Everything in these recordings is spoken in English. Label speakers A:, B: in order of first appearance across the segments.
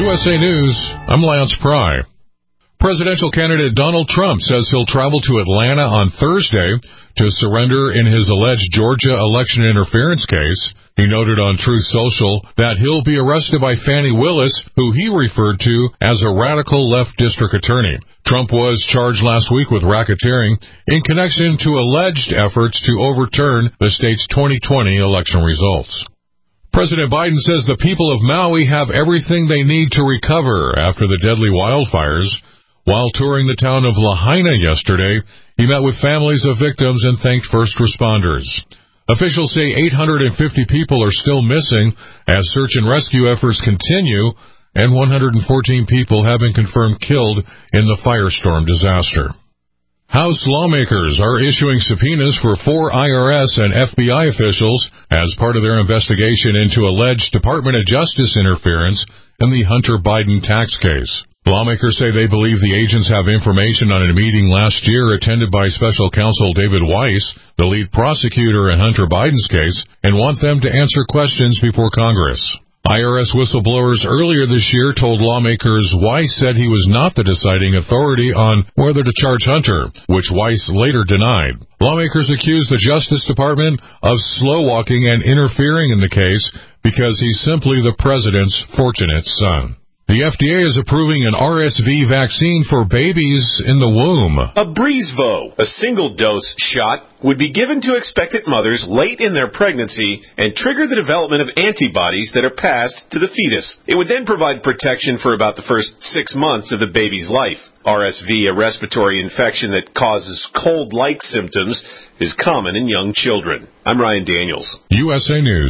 A: USA News, I'm Lance Pry. Presidential candidate Donald Trump says he'll travel to Atlanta on Thursday to surrender in his alleged Georgia election interference case. He noted on Truth Social that he'll be arrested by Fani Willis, who he referred to as a radical left district attorney. Trump was charged last week with racketeering in connection to alleged efforts to overturn the state's 2020 election results. President Biden says the people of Maui have everything they need to recover after the deadly wildfires. While touring the town of Lahaina yesterday, he met with families of victims and thanked first responders. Officials say 850 people are still missing as search and rescue efforts continue, and 114 people have been confirmed killed in the firestorm disaster. House lawmakers are issuing subpoenas for 4 IRS and FBI officials as part of their investigation into alleged Department of Justice interference in the Hunter Biden tax case. Lawmakers say they believe the agents have information on a meeting last year attended by special counsel David Weiss, the lead prosecutor in Hunter Biden's case, and want them to answer questions before Congress. IRS whistleblowers earlier this year told lawmakers Weiss said he was not the deciding authority on whether to charge Hunter, which Weiss later denied. Lawmakers accused the Justice Department of slow-walking and interfering in the case because he's simply the president's fortunate son. The FDA is approving an RSV vaccine for babies in the womb.
B: A Breezvo, a single-dose shot, would be given to expectant mothers late in their pregnancy and trigger the development of antibodies that are passed to the fetus. It would then provide protection for about the first 6 months of the baby's life. RSV, a respiratory infection that causes cold-like symptoms, is common in young children. I'm Ryan Daniels.
A: USA News.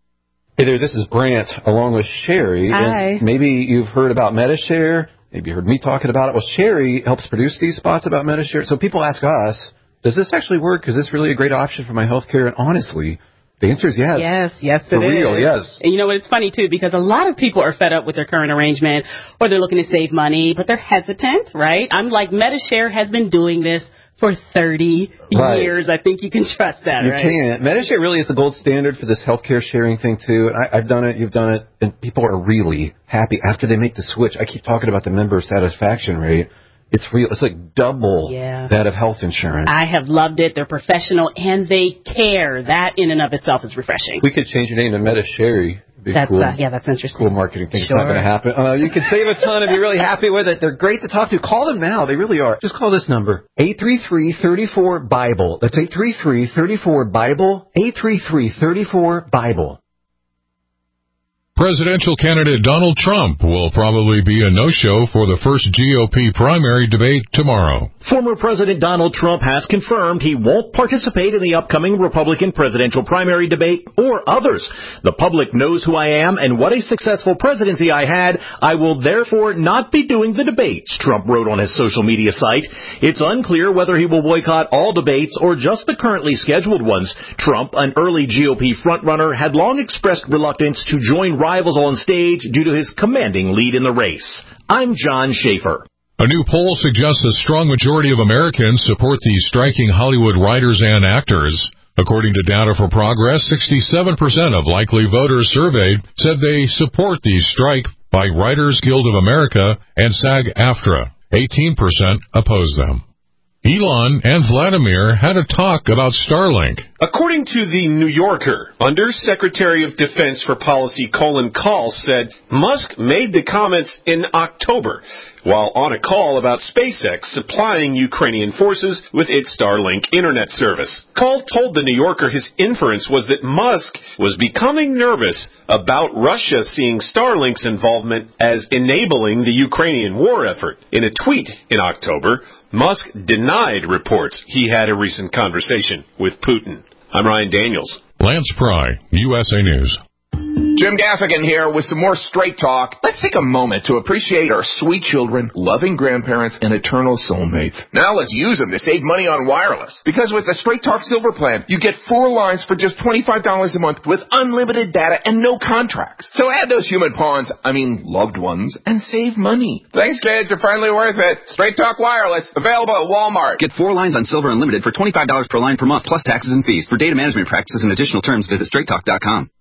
C: Hey there, this is Brant, along with Sherry.
D: Hi.
C: And maybe you've heard about Medi-Share. Maybe you heard me talking about it. Well, Sherry helps produce these spots about Medi-Share. So people ask us, does this actually work? Is this really a great option for my health care? And honestly, the answer is yes.
D: Yes,
C: for real, yes.
D: And you know what, it's funny, too, because a lot of people are fed up with their current arrangement, or they're looking to save money, but they're hesitant, right? I'm like, Medi-Share has been doing this for 30 years. I think you can trust that, right?
C: You can. Medi-Share really is the gold standard for this healthcare sharing thing, too. And I've done it, you've done it, and people are really happy after they make the switch. I keep talking about the member satisfaction rate. It's real. It's like double that of health insurance.
D: I have loved it. They're professional, and they care. That in and of itself is refreshing.
C: We could change your name to Medi-Share.
D: That's
C: cool.
D: That's interesting.
C: Cool marketing thing.
D: Sure.
C: It's not going to happen. You can save a ton if you're really happy with it. They're great to talk to. Call them now. They really are. Just call this number, 833-34-BIBLE. That's 833-34-BIBLE, 833-34-BIBLE.
A: Presidential candidate Donald Trump will probably be a no-show for the first GOP primary debate tomorrow.
E: Former President Donald Trump has confirmed he won't participate in the upcoming Republican presidential primary debate or others. The public knows who I am and what a successful presidency I had. I will therefore not be doing the debates, Trump wrote on his social media site. It's unclear whether he will boycott all debates or just the currently scheduled ones. Trump, an early GOP frontrunner, had long expressed reluctance to join rivals on stage due to his commanding lead in the race. I'm John Schaefer.
A: A new poll suggests a strong majority of Americans support the striking Hollywood writers and actors. According to Data for Progress, 67% of likely voters surveyed said they support the strike by Writers Guild of America and SAG-AFTRA. 18% oppose them. Elon and Vladimir had a talk about Starlink.
B: According to the New Yorker, Undersecretary of Defense for Policy Colin Kahl said Musk made the comments in October while on a call about SpaceX supplying Ukrainian forces with its Starlink internet service. Kahl told the New Yorker his inference was that Musk was becoming nervous about Russia seeing Starlink's involvement as enabling the Ukrainian war effort. In a tweet in October, Musk denied reports he had a recent conversation with Putin. I'm Ryan Daniels.
A: Lance Pry, USA News.
F: Jim Gaffigan here with some more Straight Talk. Let's take a moment to appreciate our sweet children, loving grandparents, and eternal soulmates. Now let's use them to save money on wireless. Because with the Straight Talk Silver Plan, you get 4 lines for just $25 a month with unlimited data and no contracts. So add those human loved ones, and save money. Thanks, kids. You're finally worth it. Straight Talk Wireless, available at Walmart.
G: Get 4 lines on Silver Unlimited for $25 per line per month, plus taxes and fees. For data management practices and additional terms, visit straighttalk.com.